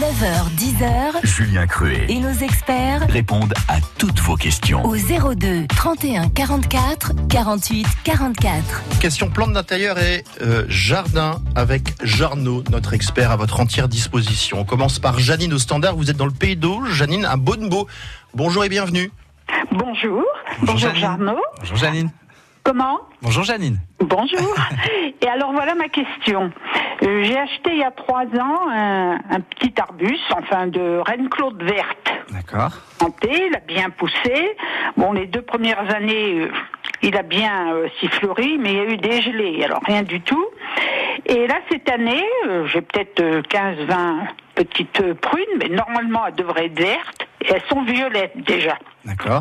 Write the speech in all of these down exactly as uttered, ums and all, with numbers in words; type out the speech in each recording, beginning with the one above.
neuf heures dix heures, Julien Cruet et nos experts répondent à toutes vos questions. Au zéro deux trente et un quarante-quatre quarante-huit quarante-quatre. Question plantes d'intérieur et euh, jardin avec Jarno, notre expert à votre entière disposition. On commence par Janine au standard. Vous êtes dans le Pays d'Auge. Janine à Bonnebeau. Bonjour et bienvenue. Bonjour. Bonjour, Bonjour Janine. Jarno. Bonjour Janine. Comment ? Bonjour Janine. Bonjour. Et alors voilà ma question. Euh, j'ai acheté il y a trois ans un, un petit arbuste, enfin de reine Claude verte. D'accord. Planté, il a bien poussé. Bon, les deux premières années, euh, il a bien euh, s'y fleuri, mais il y a eu des gelées, alors rien du tout. Et là, cette année, euh, j'ai peut-être euh, quinze vingt petites euh, prunes, mais normalement, elles devraient être vertes, et elles sont violettes déjà. D'accord.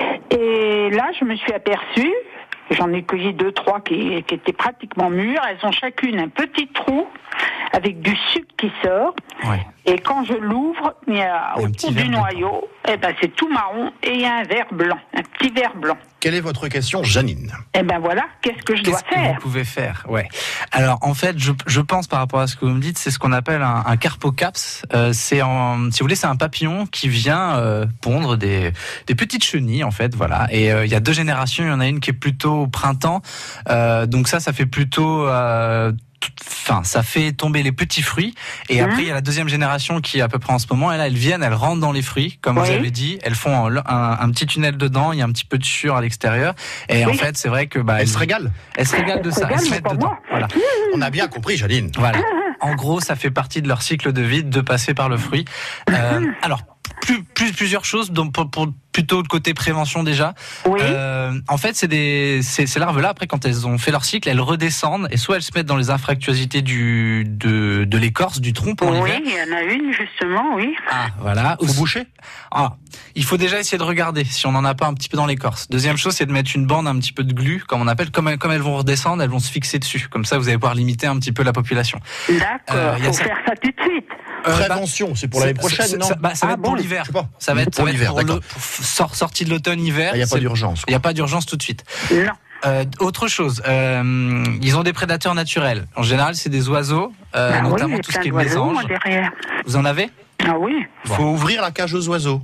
Et là, je me suis aperçue, j'en ai cueilli deux, trois qui, qui étaient pratiquement mûres. Elles ont chacune un petit trou avec du sucre qui sort. Ouais. Et quand je l'ouvre, il y a Il y a un au petit bout verre du dedans. noyau, eh ben c'est tout marron et il y a un verre blanc, un petit verre blanc. Quelle est votre question, Janine? Eh ben voilà, qu'est-ce que je dois Qu'est-ce que faire ? vous pouvez faire? Ouais. Alors en fait, je, je pense par rapport à ce que vous me dites, c'est ce qu'on appelle un, un carpocaps. Euh, c'est en, si vous voulez, c'est un papillon qui vient euh, pondre des, des petites chenilles en fait, voilà. Et euh, il y a deux générations. Il y en a une qui est plutôt au printemps, euh, donc ça, ça fait plutôt euh, Enfin, ça fait tomber les petits fruits. Et Mmh. après, il y a la deuxième génération qui est à peu près en ce moment. Et là, elles viennent, elles rentrent dans les fruits, comme Oui. vous avez dit. Elles font un, un, un petit tunnel dedans. Il y a un petit peu de sueur à l'extérieur. Et Oui. en fait, c'est vrai que bah, Elle se régale. elles se régalent de Elles se ça. Elles régalent, se mais mettent pas dedans. moi. Voilà. On a bien compris, Janine. Voilà. En gros, ça fait partie de leur cycle de vie de passer par le fruit. Euh, alors, plus, plus, plusieurs choses. Donc, pour, pour plutôt le côté prévention déjà. Oui. Euh, en fait, c'est des ces, ces larves-là. Après, quand elles ont fait leur cycle, elles redescendent et soit elles se mettent dans les infractuosités du de, de l'écorce du tronc pour Oui, l'hiver. il y en a une justement, oui. Ah, voilà. Vous bouchez? Ah, il faut déjà essayer de regarder si on n'en a pas un petit peu dans l'écorce. Deuxième chose, c'est de mettre une bande, un petit peu de glu, comme on appelle. Comme elles, comme elles vont redescendre, elles vont se fixer dessus. Comme ça, vous allez pouvoir limiter un petit peu la population. D'accord, Euh, il y a faut ça- faire ça tout de suite. Euh, bah, Prévention, c'est pour l'année c'est- prochaine, c'est- non? ça, bah, ça va Ah être pour bon, l'hiver. je sais pas. Ça va être Pour ça va être l'hiver, pour le- d'accord. pour sort- sortie de l'automne-hiver. Il n'y a pas C'est- d'urgence. Il n'y a pas d'urgence tout de suite. Non. Euh, autre chose, euh, ils ont des prédateurs naturels. En général, c'est des oiseaux, euh, Ah oui, notamment j'ai tout ce plein qui est d'oiseaux, moi, mésanges. derrière. Vous en avez? Ah oui, Il faut ouvrir la cage aux oiseaux.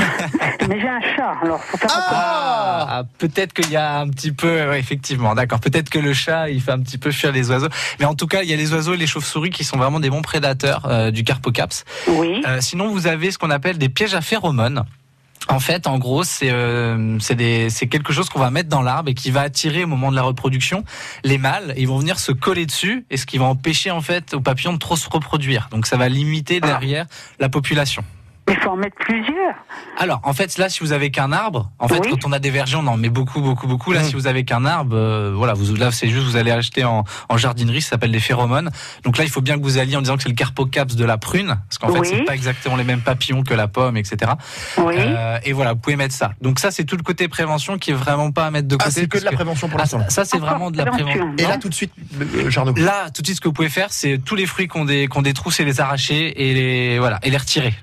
mais j'ai un chat, alors faut faire attention. Ah, ah, peut-être qu'il y a un petit peu, ouais, effectivement, d'accord. Peut-être que le chat, il fait un petit peu fuir les oiseaux. Mais en tout cas, il y a les oiseaux et les chauves-souris qui sont vraiment des bons prédateurs euh, du carpocaps. Oui. Euh, sinon, vous avez ce qu'on appelle des pièges à phéromones. En fait, en gros, c'est euh, c'est des c'est quelque chose qu'on va mettre dans l'arbre et qui va attirer au moment de la reproduction les mâles. Et ils vont venir se coller dessus, et ce qui va empêcher en fait aux papillons de trop se reproduire. Donc, ça va limiter derrière la population. Il faut en mettre plusieurs. Alors, en fait, là, si vous avez qu'un arbre, en fait, Oui. quand on a des vergers, on en met beaucoup, beaucoup, beaucoup. Là, Mmh. si vous avez qu'un arbre, euh, voilà, vous là, c'est juste, vous allez acheter en, en jardinerie, ça s'appelle des phéromones. Donc là, il faut bien que vous alliez en disant que c'est le carpocaps de la prune, parce qu'en fait, Oui. c'est pas exactement les mêmes papillons que la pomme, et cetera. Oui. Euh, et voilà, vous pouvez mettre ça. Donc ça, c'est tout le côté prévention qui est vraiment pas à mettre de côté. Ah, c'est que parce de la prévention pour Ah, l'instant. ça, ça, c'est Encore vraiment de la prévention. Et là, non tout de suite, euh, Jarno. Là, tout de suite, ce que vous pouvez faire, c'est tous les fruits qui ont des, qui ont des trous, c'est les arracher et les, voilà, et les retirer.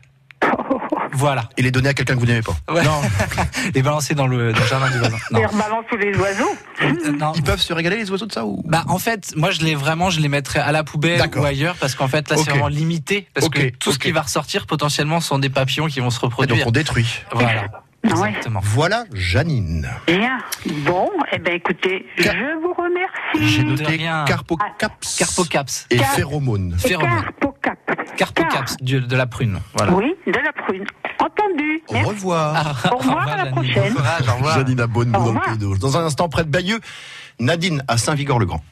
Voilà. Et les donner à quelqu'un que vous n'aimez pas. Ouais. Non. Les balancer dans le, dans le jardin du voisin. Non. Et rebalance tous les oiseaux. Euh, non. Ils peuvent se régaler, les oiseaux, de ça ou... Bah en fait, moi je les vraiment, je les mettrais à la poubelle D'accord. ou ailleurs parce qu'en fait là Ok. c'est vraiment limité parce Ok, que tout ce ok. qui va ressortir potentiellement sont des papillons qui vont se Et donc reproduire. on détruit. Voilà. Ah ouais. Exactement. Voilà, Janine. Bien. Bon, eh ben écoutez, Car- je vous remercie. J'ai De noté rien. carpocaps Carpocaps. et Car- phéromones. Et Phéromone. Carpocap. Carpocaps du- de la prune. Voilà. Oui, de la prune. Entendu. Au Merci. revoir. Au revoir, à la Janine. prochaine. Bon courage, au revoir. Janine à Bonnebeau Au dans le revoir. Pays d'Auge. Dans un instant, près de Bayeux, Nadine à Saint-Vigor-le-Grand.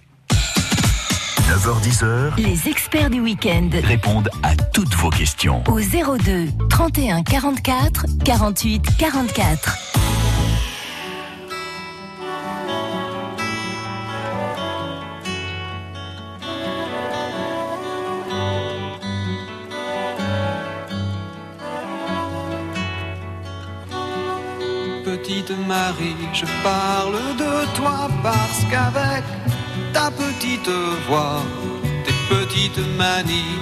neuf heures dix heures, Les experts du week-end. répondent à toutes vos questions. Au zéro deux trente et un quarante-quatre quarante-huit quarante-quatre. Petite Marie, je parle de toi parce qu'avec ta petite voix, tes petites manies,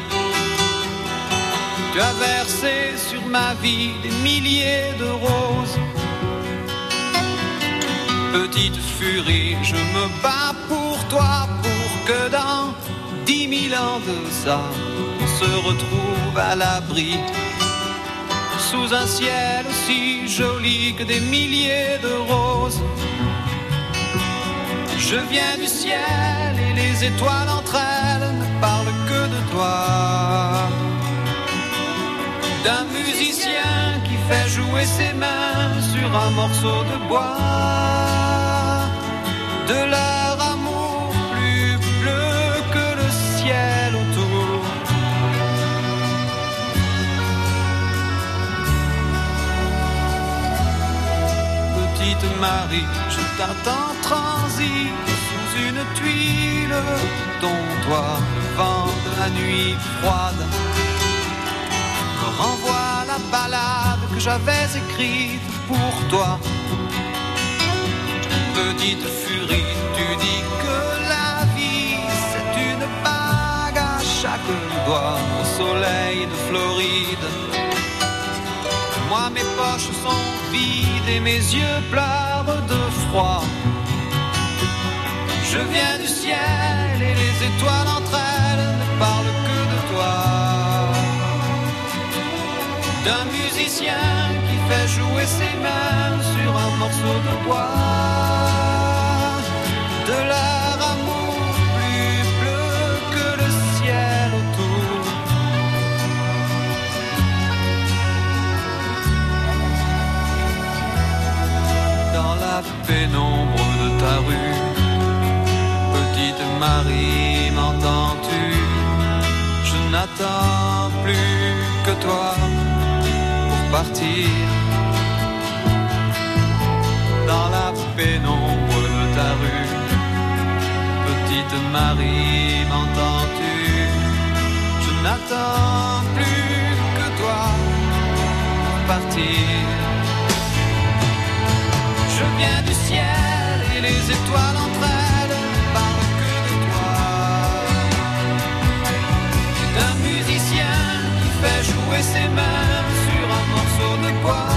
tu as versé sur ma vie des milliers de roses. Petite furie, je me bats pour toi, pour que dans dix mille ans de ça, on se retrouve à l'abri sous un ciel aussi joli que des milliers de roses. Je viens du ciel et les étoiles entre elles ne parlent que de toi. D'un musicien qui fait jouer ses mains sur un morceau de bois. De leur amour plus bleu que le ciel autour. Petite Marie, je t'attends transi sous une tuile, ton toit, le vent de la nuit froide me renvoie la ballade que j'avais écrite pour toi. Petite furie, tu dis que la vie c'est une bague à chaque doigt au soleil de Floride. Moi mes poches sont vides et mes yeux pleurent de froid. Je viens du ciel et les étoiles entre elles ne parlent que de toi. D'un musicien qui fait jouer ses mains sur un morceau de bois. De leur amour plus bleu que le ciel autour. Dans la pénombre de ta rue, petite Marie, m'entends-tu? Je n'attends plus que toi pour partir. Dans la pénombre de ta rue, petite Marie, m'entends-tu? Je n'attends plus que toi pour partir. Je viens du ciel et les étoiles entre elles ne parlent que de toi. D'un musicien qui fait jouer ses mains sur un morceau de bois.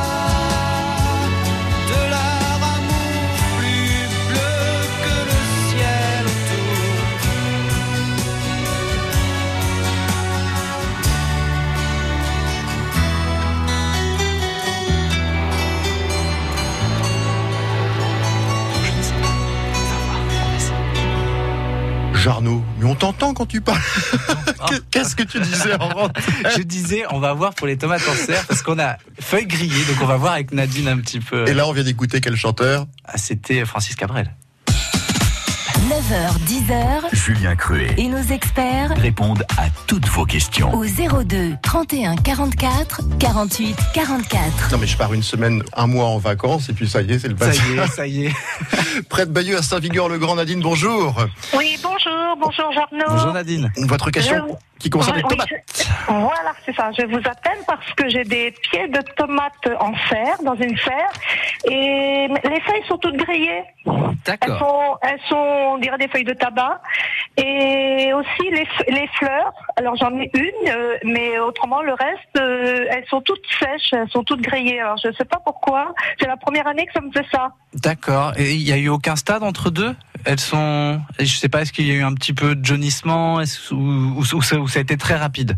Jarno, mais on t'entend quand tu parles. Qu'est-ce que tu disais en rentrée? Je disais, on va voir pour les tomates en serre parce qu'on a feuilles grillées, donc on va voir avec Nadine un petit peu. Et là, on vient d'écouter quel chanteur? Ah, c'était Francis Cabrel. neuf heures dix heures. Julien Cruet Et nos experts répondent à toutes vos questions. au zéro deux trente et un quarante-quatre quarante-huit quarante-quatre. Non mais je pars une semaine, un mois en vacances et puis ça y est, c'est le Ça passé. y est, ça y est. Près de Bayeux à Saint-Vigor-le-Grand, Nadine, bonjour. Oui, bonjour, bonjour Jarno. Bonjour Nadine. Votre question Je- qui concerne les Oui, tomates. je- Voilà, c'est ça. Je vous appelle parce que j'ai des pieds de tomates en serre, dans une serre, et les feuilles sont toutes grillées. Elles D'accord. sont, elles sont, on dirait des feuilles de tabac. Et aussi les, f- les fleurs. Alors j'en ai une, euh, mais autrement le reste, euh, elles sont toutes sèches, elles sont toutes grillées. Alors je sais pas pourquoi. C'est la première année que ça me fait ça. D'accord. Et il n'y a eu aucun stade entre deux? Elles sont. Je sais pas, est-ce qu'il y a eu un petit peu de jaunissement est-ce- ou, ou, ou ça, ou ça a été très rapide?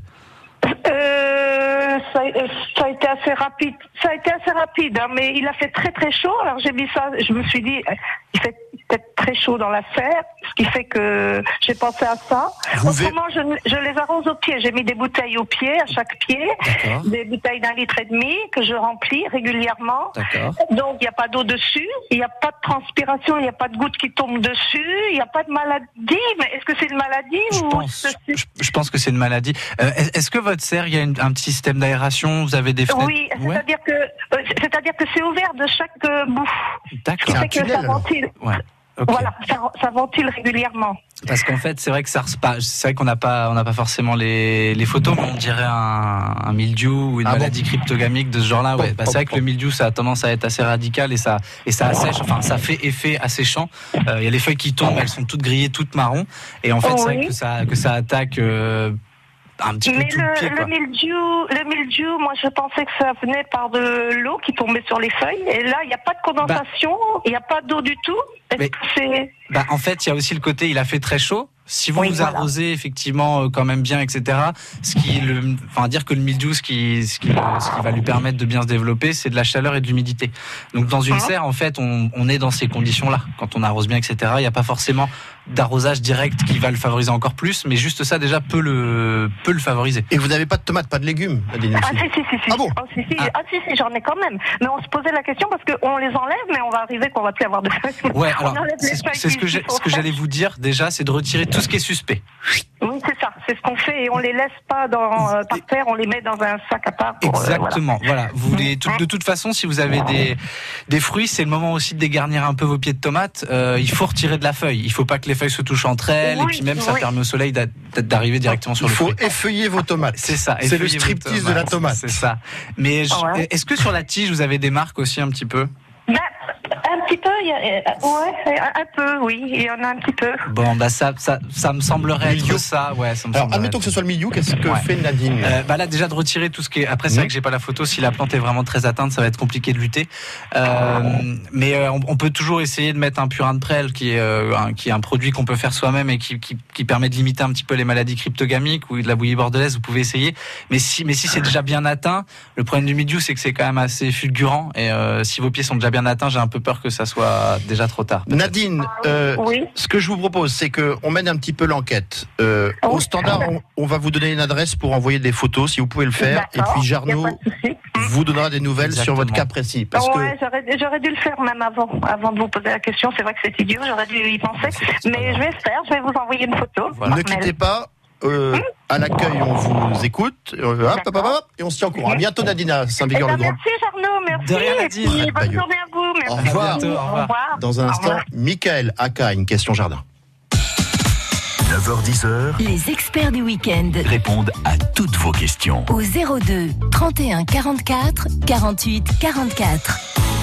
Euh, ça, ça a été assez rapide. Ça a été assez rapide, hein, mais il a fait très très chaud. Alors j'ai mis ça. Je me suis dit, il fait peut-être très chaud dans la serre, ce qui fait que j'ai pensé à ça. Vous Autrement, je, je les arrose au pied. J'ai mis des bouteilles au pied, à chaque pied, D'accord. des bouteilles d'un litre et demi que je remplis régulièrement. D'accord. Donc il n'y a pas d'eau dessus, il n'y a pas de transpiration, il n'y a pas de gouttes qui tombent dessus, il n'y a pas de maladie. Mais est-ce que c'est une maladie Je ou pense, ceci je, je pense que c'est une maladie. Euh, est- est-ce que votre serre, il y a une- un petit système d'aération? Vous avez des fenêtres? Oui, Ouais. c'est-à-dire que euh, c'est-à-dire que c'est ouvert de chaque euh, bout. Ce qui D'accord. C'est un fait que ça tunnel, alors. ventile. Ouais. Ok. Voilà, ça, ça ventile régulièrement. Parce qu'en fait, c'est vrai que ça res- pas- c'est vrai qu'on n'a pas, on n'a pas forcément les, les photos, mais on dirait un, un mildiou ou une Ah bon maladie cryptogamique de ce genre-là. Ouais. Bon, Bah, bon, c'est vrai que bon. le mildiou, ça a tendance à être assez radical et ça, et ça assèche. Enfin, ça fait effet asséchant. Euh, Il y a les feuilles qui tombent, elles sont toutes grillées, toutes marron. Et en fait, Oh c'est vrai oui. que ça, que ça attaque euh, un petit peu Mais tout le, pied, le, quoi. le mildiou, le mildiou, moi je pensais que ça venait par de l'eau qui tombait sur les feuilles. Et là, il n'y a pas de condensation, il n'y a pas d'eau du tout. Est-ce Mais- que c'est Bah, en fait, il y a aussi le côté, il a fait très chaud. Si vous Oui, vous voilà. arrosez effectivement euh, quand même bien, et cetera. Ce qui, le, enfin dire que le mildiou, ce qui, ce qui, ce qui va lui permettre de bien se développer, c'est de la chaleur et de l'humidité. Donc dans une Mhm. serre, en fait, on, on est dans ces conditions-là. Quand on arrose bien, et cetera. Il n'y a pas forcément d'arrosage direct qui va le favoriser encore plus, mais juste ça déjà peut le, peut le favoriser. Et vous n'avez pas de tomates, pas de légumes, Nadine Ah aussi. si, si, si, si. Ah bon Oh, si, si. Ah. Ah. si, si, j'en ai quand même. Mais on se posait la question parce qu'on les enlève, mais on va arriver qu'on va plus avoir de feuilles. Ouais, On alors enlève les c'est, feuilles c'est ce qui- que j'ai, qui sont ce que j'allais fraîches. vous dire déjà, c'est de retirer tout ce qui est suspect. Oui, c'est ça. C'est ce qu'on fait et on les laisse pas dans, euh, par terre, on les met dans un sac à part. Pour, euh, voilà. Exactement. Voilà. Vous les, tout- de toute façon, si vous avez des des fruits, c'est le moment aussi de dégarnir un peu vos pieds de tomates. Euh, il faut retirer de la feuille. Il faut pas que les feuilles se touchent entre elles. Oui, et puis même, ça oui. permet au soleil d'a- d'arriver directement sur Il le faut fruit. effeuiller vos tomates. C'est ça. C'est le effeuillez vos striptease de tomates. la tomate. C'est ça. Mais je- Ah ouais. est-ce que sur la tige, vous avez des marques aussi un petit peu? Ben, un petit peu, il y a, euh, ouais, un, un peu, oui, il y en a un petit peu. Bon, bah ça, ça, ça me semblerait Milieu. être ça. Ouais, ça me Alors, semblerait admettons être que ce soit le milieu, qu'est-ce que Ouais. fait Nadine Euh, bah là déjà de retirer tout ce qui est. Après c'est Mhm. vrai que j'ai pas la photo. Si la plante est vraiment très atteinte, ça va être compliqué de lutter. Euh, mais euh, on, on peut toujours essayer de mettre un purin de prêle qui est euh, un, qui est un produit qu'on peut faire soi-même et qui, qui, qui permet de limiter un petit peu les maladies cryptogamiques ou de la bouillie bordelaise. Vous pouvez essayer. Mais si mais si c'est déjà bien atteint, le problème du mildiou c'est que c'est quand même assez fulgurant et euh, si vos pieds sont déjà bien atteints, j'ai un peu peur que ça soit déjà trop tard. peut-être. Nadine, euh, Oui. ce que je vous propose, c'est qu'on mène un petit peu l'enquête. Euh, Oh. Au standard, on, on va vous donner une adresse pour envoyer des photos, si vous pouvez le faire. Et D'accord, puis y a Jarno pas de souci. vous donnera des nouvelles sur votre Exactement. cas précis. Parce ouais, j'aurais, j'aurais dû le faire même avant, avant de vous poser la question. C'est vrai que c'est idiot, j'aurais dû y penser. C'est- c'est pas Mais je vais le faire, je vais vous envoyer une photo. que Voilà. ne quittez pas. Euh, à l'accueil, on vous écoute. Euh, hop, hop, hop, hop, et on se tient au courant. À bientôt, Nadine, à Eh ben, Saint-Vigor-le-Grand. merci Jarno, merci. De rien, Et Nadine. puis, bonne Bayeux. journée à vous. Merci. Au revoir. À bientôt, au revoir. Dans un Au instant, revoir. Michael Aka, une question jardin. neuf heures dix, Les experts du week-end. répondent à toutes vos questions. Au zéro deux trente et un quarante-quatre quarante-huit quarante-quatre.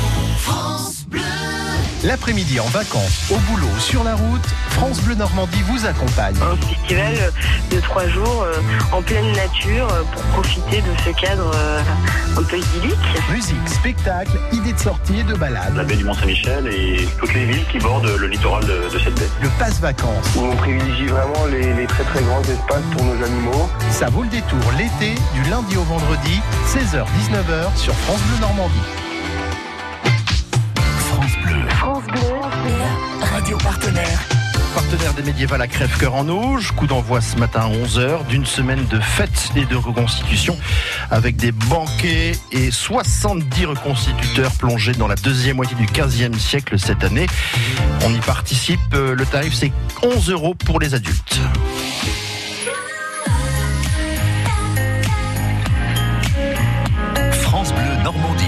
L'après-midi en vacances, au boulot, sur la route, France Bleu Normandie vous accompagne. Un festival de trois jours euh, en pleine nature euh, pour profiter de ce cadre euh, un peu idyllique. Musique, spectacle, idées de sortie et de balade. La baie du Mont-Saint-Michel et toutes les villes qui bordent le littoral de, de cette baie. Le passe-vacances, Où on privilégie vraiment les, les très très grands espaces pour nos animaux. ça vaut le détour l'été, du lundi au vendredi, seize heures dix-neuf heures sur France Bleu Normandie. France Bleu, France Bleu, la radio partenaire. Partenaire des médiévals à Crève-Cœur en Auge, coup d'envoi ce matin à onze heures d'une semaine de fêtes et de reconstitution avec des banquets et soixante-dix reconstituteurs plongés dans la deuxième moitié du quinzième siècle cette année. On y participe, euh, le tarif c'est onze euros pour les adultes. France Bleu Normandie.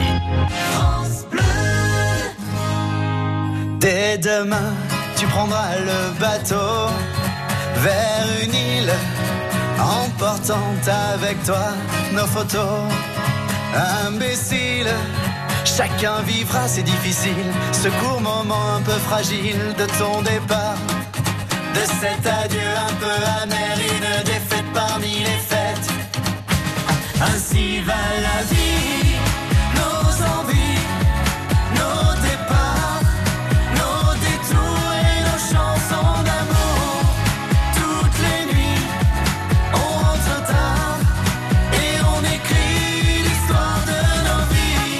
Dès demain, tu prendras le bateau vers une île, emportant avec toi nos photos. Imbécile, chacun vivra, c'est difficile, ce court moment un peu fragile de ton départ. De cet adieu un peu amer, une défaite parmi les fêtes. Ainsi va la vie, nos envies, nos départs, nos détours et nos chansons d'amour. Toutes les nuits, on rentre tard et on écrit l'histoire de nos vies.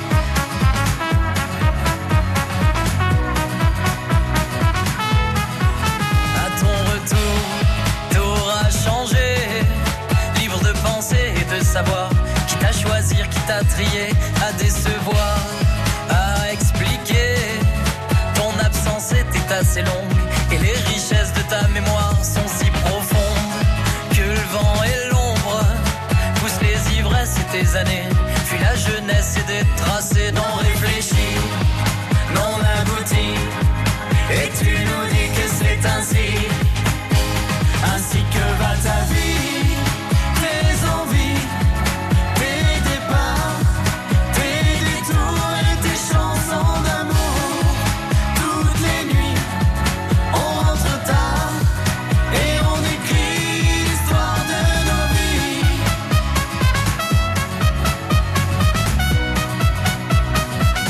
À ton retour, tout aura changé. Libre de penser et de savoir qui t'a choisi, qui t'a trié, à décevoir, à expliquer. Ton absence était assez longue et les richesses de ta mémoire sont si profondes que le vent et l'ombre poussent les ivresses et tes années. Puis la jeunesse et des tracés non réfléchis, non aboutis. Et tu nous dis que c'est ainsi, ainsi que va ta vie, tes envies, tes départs, tes détours et tes chansons d'amour. Toutes les nuits, on rentre tard et on écrit l'histoire de nos vies.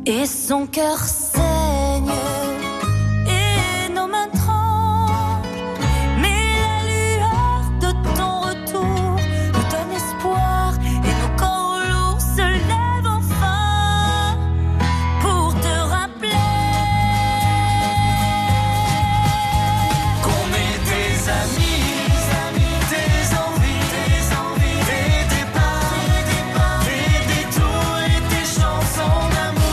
Et son cœur saigne et nos mains tremblent, mais la lueur de ton retour nous donne espoir et nos corps lourds se lèvent enfin pour te rappeler qu'on est tes amis, tes envies, tes envies, tes départs, tes détours et tes chansons d'amour.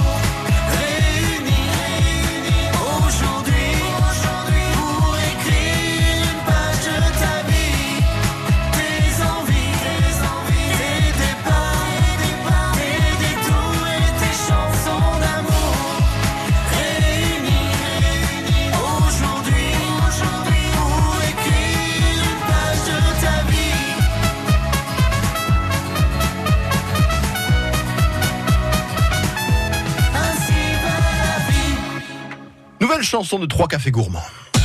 Nouvelle chanson de Trois Cafés Gourmands.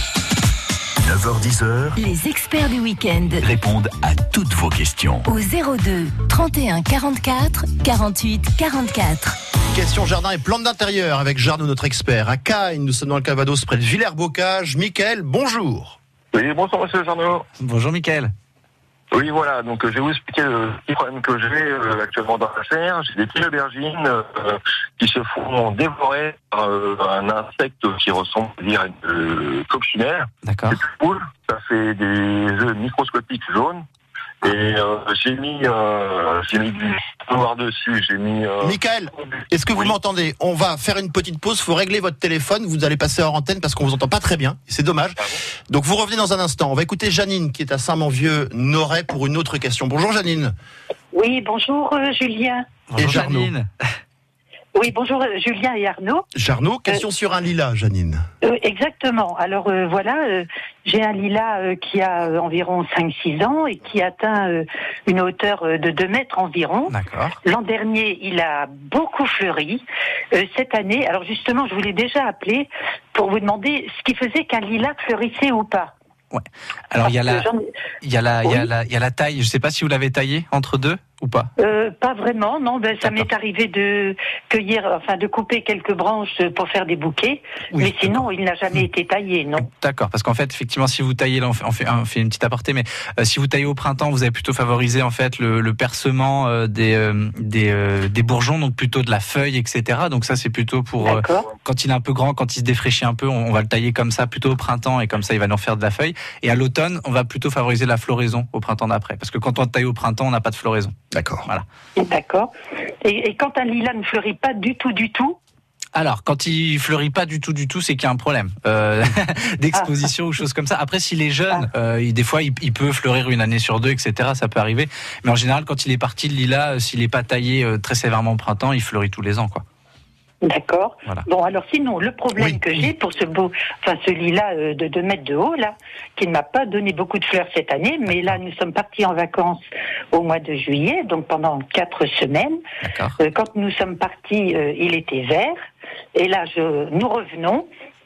neuf heures dix. Les experts du week-end répondent à toutes vos questions. au zéro deux trente et un quarante-quatre quarante-huit quarante-quatre. Question jardin et plantes d'intérieur avec Jarno, notre expert. À Cagnes, nous sommes dans le Calvados, près de Villers-Bocage. Mickaël, bonjour. Oui, bonsoir monsieur Jarno. Bonjour Mickaël. Oui, voilà, donc euh, je vais vous expliquer le petit problème que j'ai euh, actuellement dans la serre. J'ai des petites aubergines euh, qui se font dévorer par euh, un insecte qui ressemble à dire à une euh, coccinelle. D'accord. C'est plus cool, ça fait des œufs microscopiques jaunes. Et euh, j'ai mis, euh, j'ai mis du noir dessus, j'ai mis... Euh... Mickaël, est-ce que vous Oui. m'entendez? On va faire une petite pause, il faut régler votre téléphone, vous allez passer hors antenne parce qu'on vous entend pas très bien, c'est dommage. Ah bon. Donc vous revenez dans un instant, on va écouter Janine qui est à Saint-Manvieux-Noret pour une autre question. Bonjour Janine. Oui, bonjour euh, Julien. Bonjour Jarno. Janine. Oui, bonjour euh, Julien et Arnaud. Jarno, question sur un lilas, Janine. Euh, exactement. Alors euh, voilà, euh, j'ai un lilas euh, qui a euh, environ cinq six ans et qui atteint euh, une hauteur euh, de deux mètres environ. D'accord. L'an dernier, il a beaucoup fleuri. Euh, cette année, alors justement, je voulais déjà appeler pour vous demander ce qui faisait qu'un lilas fleurissait ou pas. Ouais. Alors il y a la, Parce que j'en ai- il y a la, il y a Oui. la, il y a la taille. Je sais pas si vous l'avez taillé entre deux ou pas. Euh, pas vraiment, non. Ben, ça D'accord. m'est arrivé de cueillir, enfin de couper quelques branches pour faire des bouquets, Oui, mais sinon d'accord. il n'a jamais été taillé, non. D'accord, parce qu'en fait, effectivement, si vous taillez, là, on fait, on fait, on fait une petite aparté, mais euh, si vous taillez au printemps, vous avez plutôt favorisé en fait le, le percement euh, des euh, des, euh, des bourgeons, donc plutôt de la feuille, et cetera. Donc ça, c'est plutôt pour euh, D'accord. quand il est un peu grand, quand il se défraîchit un peu, on, on va le tailler comme ça, plutôt au printemps, et comme ça, il va nous refaire de la feuille. Et à l'automne, on va plutôt favoriser la floraison au printemps d'après, parce que quand on taille au printemps, on n'a pas de floraison. D'accord. Voilà. D'accord. Et, et quand un lilas ne fleurit pas du tout, du tout, Alors, quand il fleurit pas du tout, du tout, c'est qu'il y a un problème euh, d'exposition ou choses comme ça. Après, s'il est jeune, euh, il, des fois, il, il peut fleurir une année sur deux, et cetera. Ça peut arriver. Mais en général, quand il est parti, le lilas, euh, s'il est pas taillé euh, très sévèrement au printemps, il fleurit tous les ans, quoi. d'accord. Voilà. Bon, alors sinon, le problème Oui. que j'ai pour ce beau, enfin ce lilas euh, de deux mètres de haut là, qui ne m'a pas donné beaucoup de fleurs cette année, mais là nous sommes partis en vacances au mois de juillet, donc pendant quatre semaines. D'accord. Euh, quand nous sommes partis, euh, il était vert, et là je, nous revenons.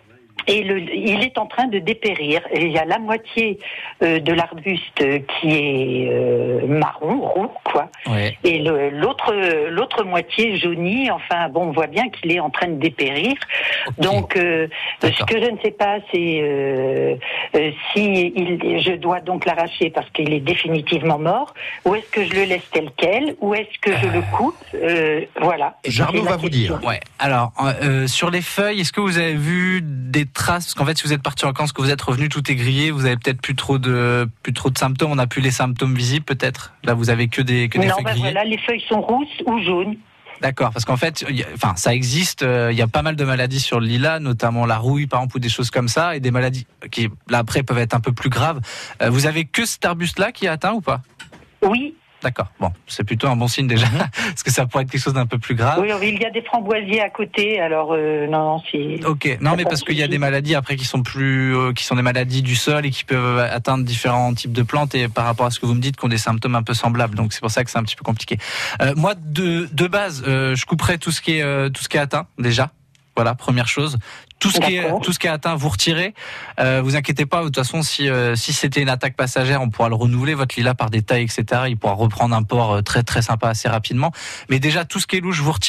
Et le, il est en train de dépérir. Et il y a la moitié euh, de l'arbuste qui est euh, marron, roux, quoi. Ouais. Et le, l'autre, l'autre moitié jaunie. Enfin, bon, on voit bien qu'il est en train de dépérir. Ok. Donc, euh, ce D'accord. que je ne sais pas, c'est euh, euh, si il, je dois donc l'arracher parce qu'il est définitivement mort, ou est-ce que je le laisse tel quel, ou est-ce que je le coupe. Euh, voilà. Jarno C'est la va vous question. dire. Ouais. Alors, euh, sur les feuilles, est-ce que vous avez vu des traces? Parce qu'en fait, si vous êtes parti en vacances, que vous êtes revenu, tout est grillé, vous avez peut-être plus trop de plus trop de symptômes. On n'a plus les symptômes visibles, peut-être. Là, vous avez que des que des Non, feuilles ben grillées. voilà, les feuilles sont rousses ou jaunes. D'accord, parce qu'en fait, il y a- enfin, ça existe. euh, Il y a pas mal de maladies sur le lilas, notamment la rouille, par exemple, ou des choses comme ça, et des maladies qui, là, après, peuvent être un peu plus graves. Euh, vous avez que cet arbuste-là qui est atteint ou pas? Oui. D'accord. Bon, c'est plutôt un bon signe déjà, parce que ça pourrait être quelque chose d'un peu plus grave. Oui, oui, il y a des framboisiers à côté, alors euh, non, non, c'est... Ok, non mais parce qu'il y a des maladies après qui sont plus, euh, qui sont des maladies du sol et qui peuvent atteindre différents types de plantes et par rapport à ce que vous me dites, qui ont des symptômes un peu semblables. Donc c'est pour ça que c'est un petit peu compliqué. Euh, moi de de base, euh, je couperais tout ce qui est euh, tout ce qui est atteint déjà. Voilà, première chose. Tout ce qui est D'accord. tout ce qui est atteint, vous retirez. Euh, vous inquiétez pas. De toute façon, si euh, si c'était une attaque passagère, on pourra le renouveler votre lilas par des tailles, et cetera. Il pourra reprendre un port euh, très très sympa assez rapidement. Mais déjà tout ce qui est louche, vous retirez.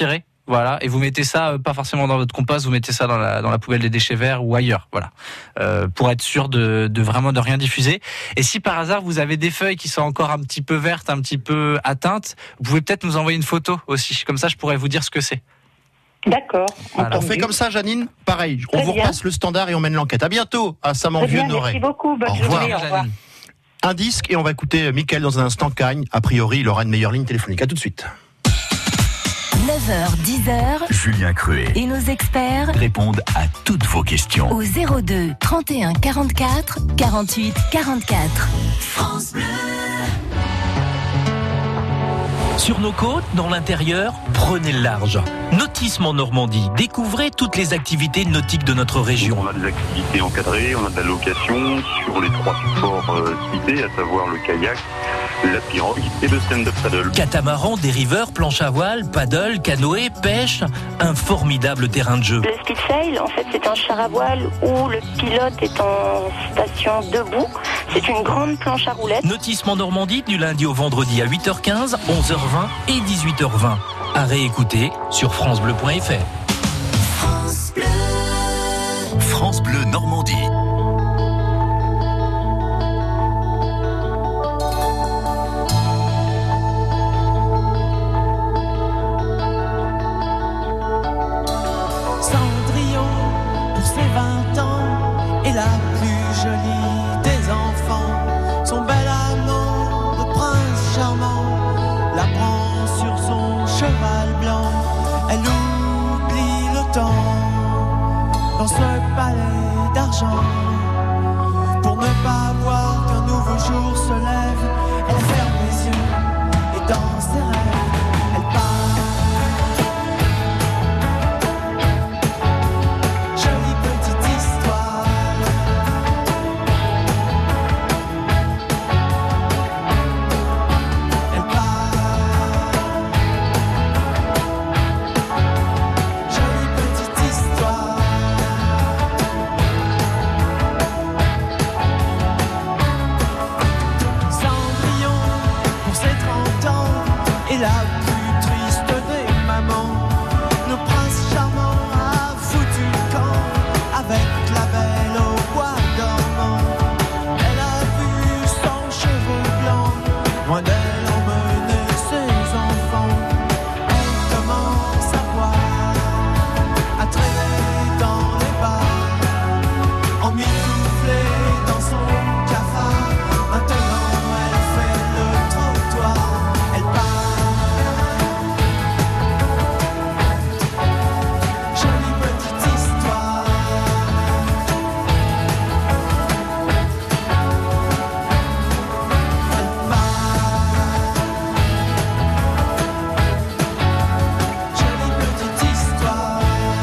Voilà, et vous mettez ça euh, pas forcément dans votre compost, vous mettez ça dans la dans la poubelle des déchets verts ou ailleurs, voilà, euh, pour être sûr de, de vraiment de rien diffuser. Et si par hasard vous avez des feuilles qui sont encore un petit peu vertes, un petit peu atteintes, vous pouvez peut-être nous envoyer une photo aussi, comme ça je pourrais vous dire ce que c'est. D'accord. Voilà. On fait comme ça, Janine. Pareil, on Très vous bien. repasse le standard et on mène l'enquête. À bientôt, à Très Saint-Manvieux-Noré. bien, merci beaucoup. Bonne Au revoir. journée. Au revoir. Un disque et on va écouter Mickaël dans un instant. Cagne, a priori, il aura une meilleure ligne téléphonique. À tout de suite. neuf heures dix heures. Julien Cruet Et nos experts répondent à toutes vos questions. au zéro deux trente et un quarante-quatre quarante-huit quarante-quatre. France Bleu. Sur nos côtes, dans l'intérieur, prenez le large. Nautisme en Normandie. Découvrez toutes les activités nautiques de notre région. On a des activités encadrées, on a de la location sur les trois supports euh, cités, à savoir le kayak, la pirogue et le stand-up paddle. Catamaran, dériveur, planche à voile, paddle, canoë, pêche, un formidable terrain de jeu. Le speed sail, en fait, c'est un char à voile où le pilote est en station debout. C'est une grande planche à roulettes. Nautisme en Normandie, du lundi au vendredi à huit heures quinze, onze heures vingt et dix-huit heures vingt. À réécouter sur francebleu point f r. France Bleu. France Bleu Normandie. Cendrillon, pour ses vingt ans, est la plus jolie des enfants. Son bel amant de prince charmant la prend sur son cheval blanc. Elle oublie le temps dans ce palais d'argent. Pour ne pas voir qu'un nouveau jour se lève, elle ferme les yeux et dans ses rêves, elle part. Jolie petite histoire. Elle part. Jolie petite histoire. Cendrillon, pour ses trente ans, est la plus triste des mamans. Le prince charmant a foutu le camp avec la belle au bois dormant. Elle a vu son cheveu blanc, loin d'elle emmener ses enfants. Elle commence à boire, à traîner dans les bars, emmitouflée dans son cafard. Maintenant elle fait le trottoir, elle part. Jolie petite histoire. Elle part. Jolie petite histoire.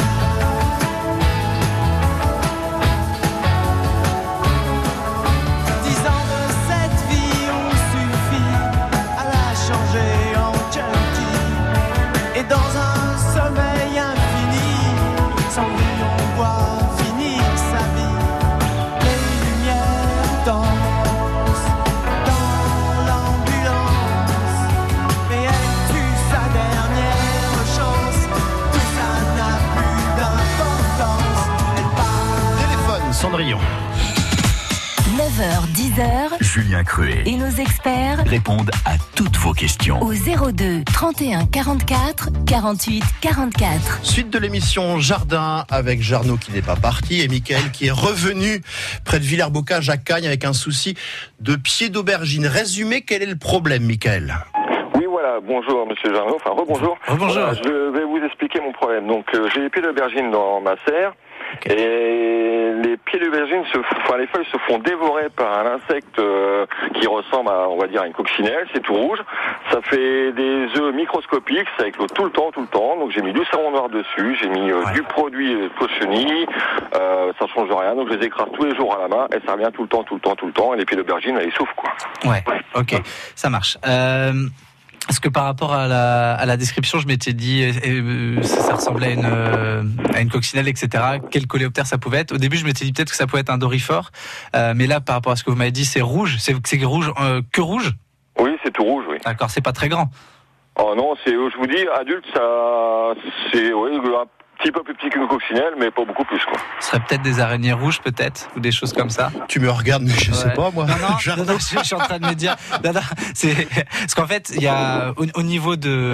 Dix ans de cette vie ont suffi à la changer en junkie. Et dans un sommeil infini, Cendrillon voit finir sa vie. Les lumières dansent dans l'ambulance, mais elle tue sa dernière chance. Tout ça n'a plus d'importance. Elle part. Téléphone, Cendrillon. neuf heures dix heures. Julien Cruet Et nos experts répondent à toutes vos questions. au zéro deux trente et un quarante-quatre quarante-huit quarante-quatre. Suite de l'émission Jardin avec Jarno qui n'est pas parti et Mickaël qui est revenu près de Villers-Bocage à Cagnes avec un souci de pied d'aubergine. Résumé, quel est le problème, Mickaël ? Oui, voilà, bonjour Monsieur Jarno, enfin rebonjour. Rebonjour. Voilà, je vais vous expliquer mon problème. Donc euh, j'ai les pieds d'aubergine dans ma serre. Et les pieds d'aubergine, se, enfin les feuilles se font dévorer par un insecte euh, qui ressemble à, on va dire, à une coccinelle. C'est tout rouge. Ça fait des œufs microscopiques. Ça éclot tout le temps, tout le temps. Donc j'ai mis du savon noir dessus. J'ai mis euh, Ouais. du produit euh, cochenille. Euh, ça change rien. Donc je les écrase tous les jours à la main. Et ça revient tout le temps, tout le temps, tout le temps. Et les pieds d'aubergine, ils souffrent quoi. Ouais, ok, ça marche. Euh, Parce que par rapport à la, à la description, je m'étais dit euh, euh, ça, ça ressemblait à une, euh, à une coccinelle, et cetera. Quel coléoptère ça pouvait être. Au début, je m'étais dit peut-être que ça pouvait être un dorifort. Euh, mais là, par rapport à ce que vous m'avez dit, c'est rouge. C'est, c'est rouge, euh, que rouge. Oui, c'est tout rouge, oui. D'accord, c'est pas très grand. Oh non, c'est, je vous dis, adulte, ça, c'est, oui, un petit peu plus petit qu'une coccinelle, mais pas beaucoup plus, quoi. Ce serait peut-être des araignées rouges, peut-être, ou des choses comme ça. Tu me regardes, mais je Ouais. sais pas, moi. Non, non, non, non, je, je suis en train de me dire. Non, non, c'est parce qu'en fait, il y a au, au niveau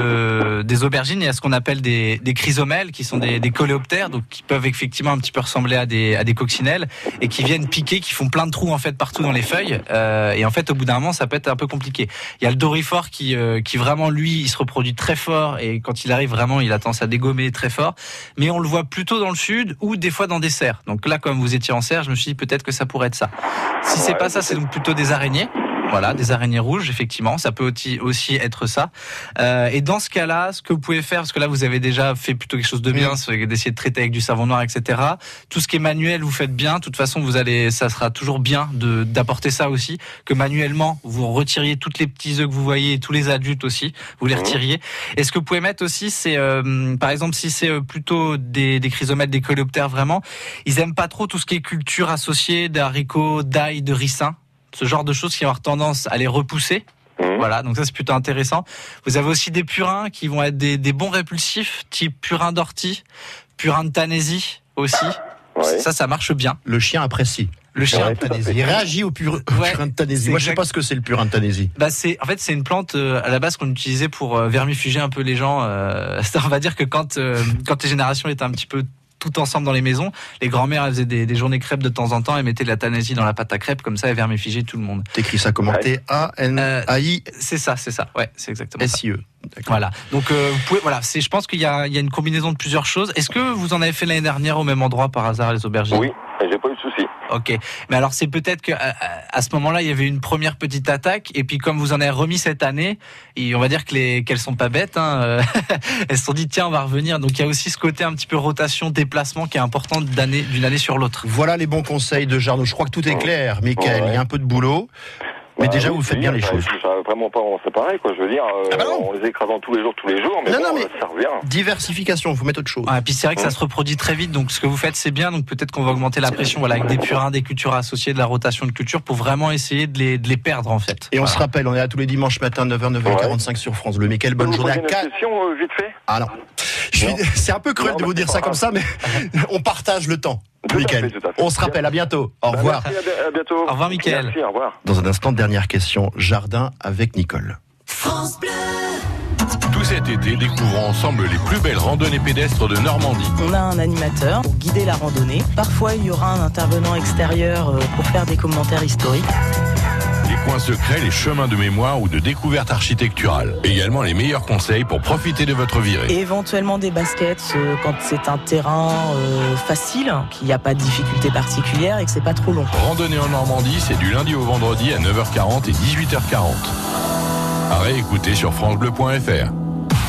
de des aubergines, il y a ce qu'on appelle des, des chrysomèles, qui sont des, des coléoptères, donc qui peuvent effectivement un petit peu ressembler à des à des coccinelles et qui viennent piquer, qui font plein de trous en fait partout dans les feuilles. Euh, et en fait, au bout d'un moment, ça peut être un peu compliqué. Il y a le dorifort qui euh, qui vraiment lui, il se reproduit très fort et quand il arrive vraiment, il a tendance à dégommer très fort. Mais on le voit plutôt dans le sud ou des fois dans des serres. Donc là, comme vous étiez en serre, je me suis dit peut-être que ça pourrait être ça. Si c'est Ouais, pas ça, c'est donc plutôt des araignées. Voilà, des araignées rouges, effectivement, ça peut aussi, aussi être ça. Euh, et dans ce cas-là, ce que vous pouvez faire, parce que là, vous avez déjà fait plutôt quelque chose de bien, c'est d'essayer de traiter avec du savon noir, et cetera. Tout ce qui est manuel, vous faites bien. De toute façon, vous allez, ça sera toujours bien de d'apporter ça aussi, que manuellement, vous retiriez toutes les petits œufs que vous voyez, et tous les adultes aussi, vous les retiriez. Et ce que vous pouvez mettre aussi, c'est, euh, par exemple, si c'est plutôt des, des chrysomètres, des coléoptères, vraiment, ils aiment pas trop tout ce qui est culture associée d'haricots, d'ail, de ricin. Ce genre de choses qui vont avoir tendance à les repousser. Mmh. Voilà, donc ça c'est plutôt intéressant. Vous avez aussi des purins qui vont être des, des bons répulsifs, type purin d'ortie, purin de Tanésie aussi. Ouais. Ça, ça marche bien. Le chien apprécie. Le chien, de Tanésie. Il réagit au pur... ouais, purin de Tanésie. Moi, je sais pas ce que c'est le purin de Tanésie. Bah, c'est, en fait, c'est une plante euh, à la base qu'on utilisait pour euh, vermifuger un peu les gens. Euh, on va dire que quand euh, quand les générations étaient un petit peu tout ensemble dans les maisons, les grand-mères elles faisaient des, des journées crêpes de temps en temps et mettaient de la Tanésie dans la pâte à crêpes, comme ça elles vermifigeaient tout le monde. T'écris ça comment? T A N A I C'est ça, c'est ça, ouais, c'est exactement S I E. ça. Voilà, donc euh, vous pouvez, voilà, c'est, je pense qu'il y a, il y a une combinaison de plusieurs choses. Est-ce que vous en avez fait l'année dernière au même endroit par hasard, les aubergines? Oui, et j'ai pas eu de soucis. Ok, mais alors c'est peut-être que à, à ce moment-là il y avait une première petite attaque et puis comme vous en avez remis cette année, et on va dire que les qu'elles sont pas bêtes, hein, elles se sont dit tiens on va revenir. Donc il y a aussi ce côté un petit peu rotation, déplacement qui est important d'année, d'une année sur l'autre. Voilà les bons conseils de Jarno. Je crois que tout est clair, Mickaël. Ouais. Il y a un peu de boulot. Mais bah, déjà, oui, vous faites bien les choses. Ça va vraiment pas c'est pareil, quoi. Je veux dire, euh, ah bah on les écrasant tous les jours, tous les jours, mais, non, bon, non, mais ça revient. Diversification, il faut mettre autre chose. Ah, et puis c'est vrai que ça se reproduit très vite, donc ce que vous faites, c'est bien. Donc peut-être qu'on va augmenter la pression, voilà, avec des purins, des cultures associées, de la rotation de culture, pour vraiment essayer de les, de les perdre, en fait. Et voilà. On se rappelle, on est là tous les dimanches matin, neuf heures, neuf heures quarante-cinq ouais. sur France Bleu. Mickaël, bonne vous journée à quatre. Une question, euh, vite fait. Ah non. Je suis... C'est un peu cruel non, de vous dire ça comme ça, mais on partage le temps. Mickaël, on se rappelle, à bientôt. Au bah, revoir. Merci, à bientôt. Au revoir, Mickaël. Merci, au revoir. Dans un instant, dernière question. Jardin avec Nicole. France Bleu. Tout cet été, découvrons ensemble les plus belles randonnées pédestres de Normandie. On a un animateur pour guider la randonnée. Parfois, il y aura un intervenant extérieur pour faire des commentaires historiques. Les coins secrets, les chemins de mémoire ou de découverte architecturale. Également les meilleurs conseils pour profiter de votre virée. Et éventuellement des baskets euh, quand c'est un terrain euh, facile, qu'il n'y a pas de difficulté particulière et que c'est pas trop long. Randonnée en Normandie, c'est du lundi au vendredi à neuf heures quarante et dix-huit heures quarante. À réécouter sur francebleu point f r.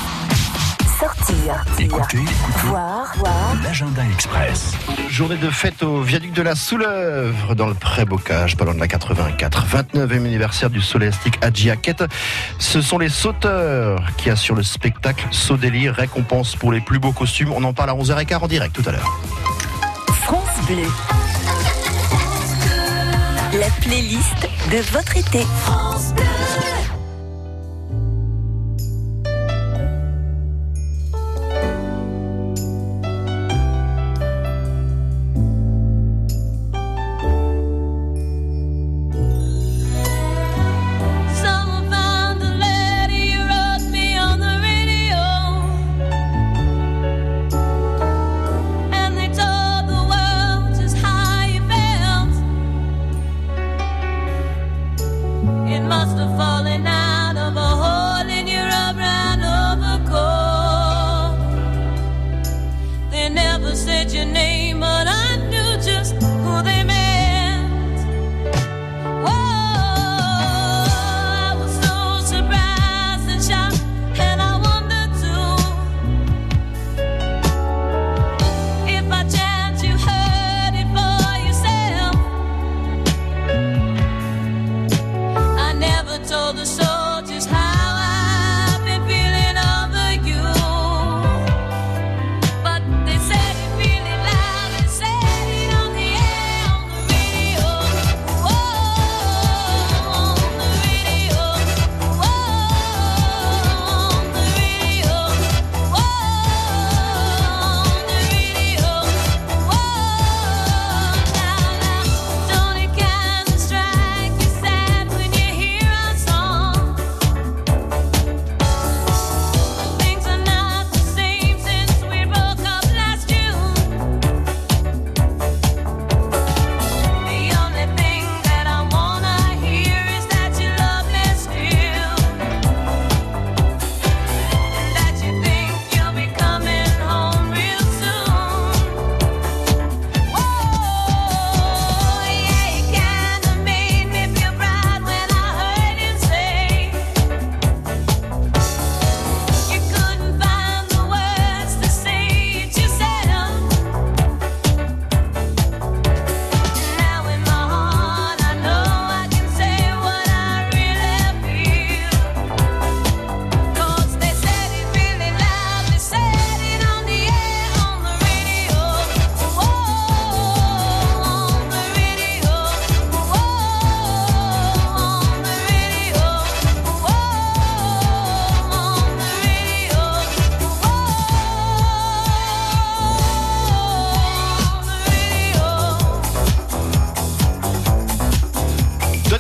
Sortir, écoutez, voir, voir. L'agenda express. Journée de fête au viaduc de la Soulèvre dans le Pré-Bocage, pas loin de la quatre-vingt-quatre. vingt-neuvième anniversaire du Soléastique Hadji Haket. Ce sont les sauteurs qui assurent le spectacle Saut Délire, récompense pour les plus beaux costumes. On en parle à onze heures quinze en direct tout à l'heure. France Bleu. La playlist de votre été. France Bleu. But they said it really loud.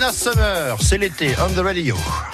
Donna Summer, c'est l'été, on the radio.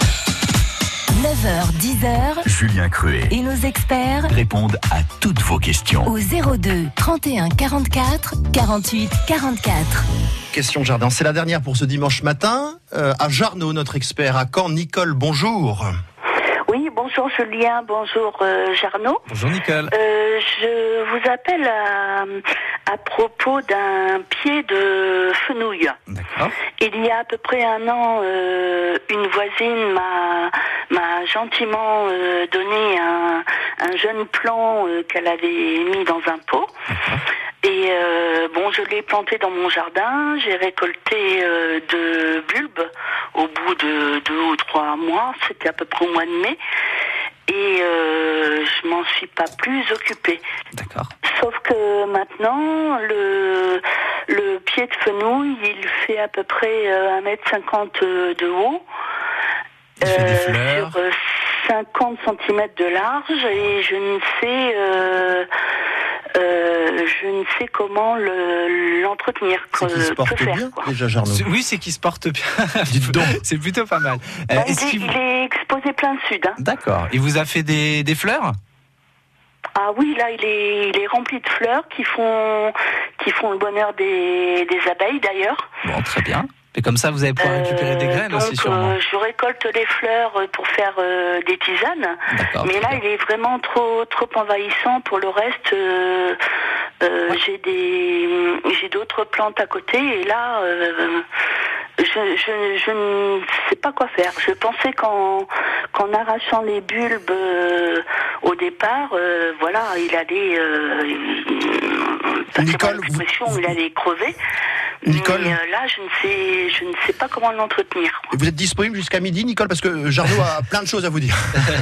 neuf heures dix heures. Julien Cruet. Et nos experts répondent à toutes vos questions. au zéro deux trente et un quarante-quatre quarante-huit quarante-quatre. Question jardin, c'est la dernière pour ce dimanche matin. Euh, à Jarnaud, notre expert à Caen, Nicole, bonjour. Oui, bonjour Julien, bonjour euh, Jarnaud. Bonjour Nicole. Euh, je vous appelle à, à propos d'un pied de fenouil. D'accord. Il y a à peu près un an, euh, une voisine m'a, m'a gentiment euh, donné un, un jeune plant euh, qu'elle avait mis dans un pot. D'accord. Et euh, bon, je l'ai planté dans mon jardin, j'ai récolté euh, de bulbes au bout de deux ou trois mois, c'était à peu près au mois de mai, et euh, je m'en suis pas plus occupée. D'accord. Sauf que maintenant, le, le pied de fenouil, il fait à peu près euh, un mètre cinquante de haut, Il fait des fleurs. sur euh, cinquante centimètres de large, et je ne sais... Euh, Euh, je ne sais comment le, l'entretenir. C'est qu'il se porte faire, bien, quoi. déjà, Jarnaud. C'est- Oui, c'est qu'il se porte bien. Dites donc. C'est plutôt pas mal. Euh, Ben, est-ce il, qu'il vous- il est exposé plein sud. Hein. D'accord. Il vous a fait des, des fleurs? Ah oui, là, il est, il est rempli de fleurs qui font, qui font le bonheur des, des abeilles, d'ailleurs. Bon, très bien. Et comme ça, vous allez pouvoir récupérer des graines donc, aussi, sûrement. euh, je récolte les fleurs pour faire euh, des tisanes. D'accord, Mais très là, bien. il est vraiment trop, trop envahissant. Pour le reste, euh, euh, j'ai des, j'ai d'autres plantes à côté. Et là, euh, je, je, je ne sais pas quoi faire. Je pensais qu'en, qu'en arrachant les bulbes euh, au départ, euh, voilà, il allait, euh, il, Nicole, l'expression, il allait crever. Nicole. Mais euh, là, je ne sais, je ne sais pas comment l'entretenir. Vous êtes disponible jusqu'à midi, Nicole, parce que Jarnaud a plein de choses à vous dire.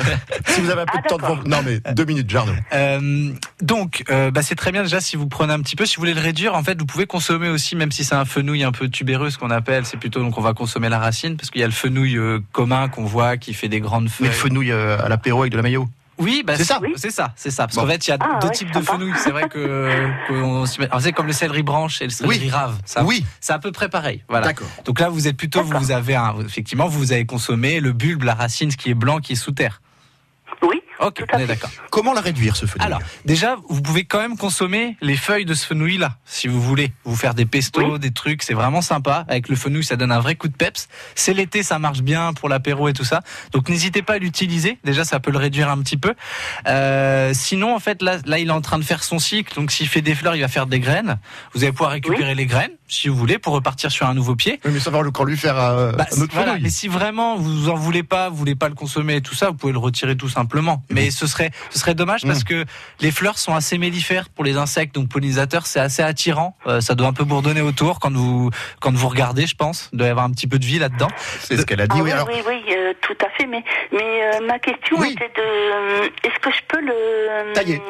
Si vous avez un peu Ah, de temps devant vous. Non, mais deux minutes, Jarnaud. Euh, donc, euh, bah, c'est très bien déjà si vous prenez un petit peu. Si vous voulez le réduire, en fait, vous pouvez consommer aussi, même si c'est un fenouil un peu tubéreux, ce qu'on appelle. C'est plutôt donc on va consommer la racine, parce qu'il y a le fenouil euh, commun qu'on voit qui fait des grandes feuilles. Mais fenouil euh, à l'apéro avec de la mayo. Oui, bah, C'est ça. C'est ça, c'est ça. Parce Bon. qu'en fait, il y a Ah, deux ouais, types de sympa. fenouil. C'est vrai que, qu'on s'y met- alors, c'est comme le céleri branche et le céleri Oui. rave. Ça, Oui. C'est à peu près pareil. Voilà. D'accord. Donc là, vous êtes plutôt, vous avez un, effectivement, vous avez consommé le bulbe, la racine, ce qui est blanc, qui est sous terre. Oui. Ok, Tout à on est fait. d'accord. Comment la réduire, ce fenouil? Alors, déjà, vous pouvez quand même consommer les feuilles de ce fenouil-là, si vous voulez. Vous faire des pestos, Oui. des trucs, c'est vraiment sympa. Avec le fenouil, ça donne un vrai coup de peps. C'est l'été, ça marche bien pour l'apéro et tout ça. Donc, n'hésitez pas à l'utiliser. Déjà, ça peut le réduire un petit peu. Euh, sinon, en fait, là, là, il est en train de faire son cycle. Donc, s'il fait des fleurs, il va faire des graines. Vous allez pouvoir récupérer les graines, si vous voulez, pour repartir sur un nouveau pied. Oui, mais ça va encore lui faire euh, Bah, un autre voilà, fenouil. mais si vraiment vous en voulez pas, vous voulez pas le consommer et tout ça, vous pouvez le retirer tout simplement. Mais ce serait, ce serait dommage parce que les fleurs sont assez mellifères pour les insectes, donc pollinisateurs, c'est assez attirant. Euh, ça doit un peu bourdonner autour quand vous, quand vous regardez, je pense. Il doit y avoir un petit peu de vie là-dedans. C'est ce qu'elle a dit, Ah oui. oui, Alors, oui, oui, euh, tout à fait. Mais, mais euh, ma question Oui. était de, euh, est-ce que je peux le Tailler.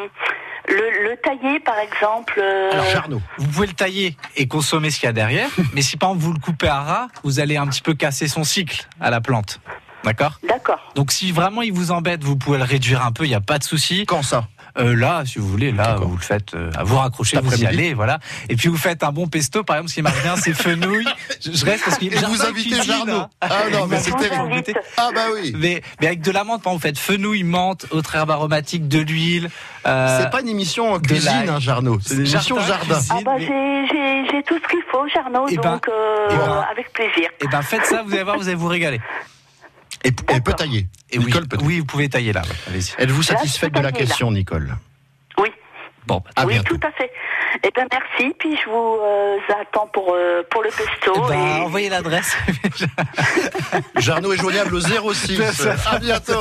le, le tailler, par exemple euh, Alors, Jarnaud. Vous pouvez le tailler et consommer ce qu'il y a derrière, mais si par exemple vous le coupez à ras, vous allez un petit peu casser son cycle à la plante. D'accord ? D'accord. Donc si vraiment il vous embête, vous pouvez le réduire un peu, il n'y a pas de souci. Quand ça? Euh, là, si vous voulez, là, vous le faites, euh, à vous raccrocher, Cet vous y après-midi. allez, voilà. Et puis vous faites un bon pesto, par exemple, ce qui marche bien, c'est fenouil. Je, je reste parce qu'il Et vous invitez Jarnaud. Ah non, mais c'est terrible. Ah bah oui. Mais, mais avec de la menthe, par exemple, vous faites fenouil, menthe, autre herbe aromatique, de l'huile. Euh, C'est pas une émission de cuisine, l'ail. hein, Jarnaud. C'est une émission Jardin, jardin. cuisine. Ah bah mais- j'ai, j'ai, j'ai tout ce qu'il faut, Jarnaud, Eh ben, donc euh, eh ben, avec plaisir. Eh ben, faites ça, vous allez voir, vous allez vous régaler. Et elle peut tailler. Et oui, Nicole peut tailler. oui, vous pouvez tailler là, ouais, allez-y. Êtes-vous Là, je satisfaite peux de la tailler, là. question, Nicole? Oui. Bon, bah, À oui, bientôt. tout à fait. Eh ben merci, puis je vous euh, attends pour euh, pour le pesto. eh ben, et... envoyez l'adresse. Jarnaud est joignable au zéro six. À bientôt.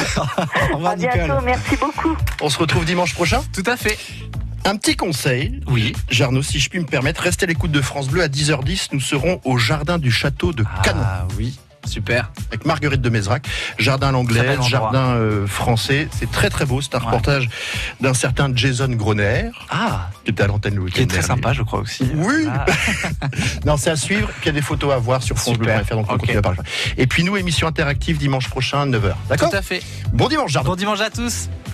Au revoir, À bientôt, Nicole. merci beaucoup. On se retrouve dimanche prochain. Tout à fait. Un petit conseil. Oui. Jarnaud, si je puis me permettre, restez à l'écoute de France Bleu à dix heures dix. Nous serons au jardin du château de Canon. Ah oui, super. Avec Marguerite de Mézrac, jardin à Très bel l'anglaise, endroit. jardin euh, français. C'est très très beau. C'est un Ouais. reportage d'un certain Jason Groner, Ah, qui était à l'antenne le week-end qui est très dernier. sympa, je crois aussi. Oui. Ah. Non, c'est à suivre. Puis il y a des photos à voir sur France Bleu Super. point F R. Donc on Ok. continue à parler. Et puis nous, émission interactive dimanche prochain, neuf heures. D'accord. Tout à fait. Bon dimanche, Jarnaud. Bon dimanche à tous.